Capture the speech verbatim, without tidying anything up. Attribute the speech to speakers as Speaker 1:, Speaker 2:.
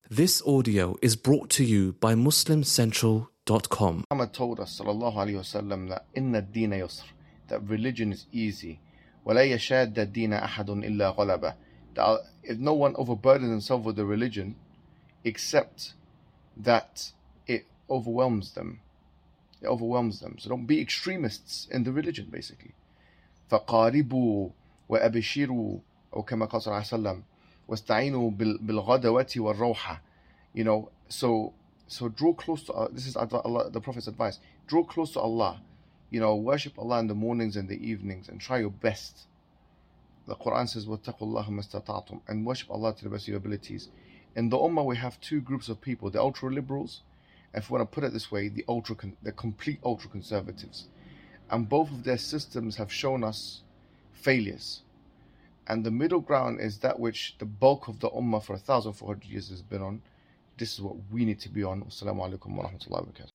Speaker 1: This audio is brought to you by Muslim Central dot com.
Speaker 2: Muhammad told us sallallahu alaihi wasallam that inna ad-dina yusr, that religion is easy. وَلَا يَشَادَّ الدِّينَ أَحَدٌ إِلَّا غَلَبَهُ, that if no one overburdens himself with the religion except that it overwhelms them. It overwhelms them. So don't be extremists in the religion, basically. فَقَارِبُوا وَأَبِشِرُوا, or كما قال صلى الله عليه وسلم, وَاسْتَعِينُوا بِالْغَدَوَةِ وَالرَّوْحَةِ. You know, so so draw close to Allah. This is Allah, the Prophet's advice. Draw close to Allah. You know, worship Allah in the mornings and the evenings and try your best. The Quran says, وَاتَّقُوا اللَّهَ مَا اسْتَطَعْتُمْ, and worship Allah to the best of your abilities. In the Ummah, we have two groups of people: the ultra-liberals, and if we want to put it this way, the ultra, the complete ultra-conservatives. And both of their systems have shown us failures. And the middle ground is that which the bulk of the Ummah for one thousand four hundred years has been on. This is what we need to be on. Wassalamu alaikum wa rahmatullahi wa barakatuh.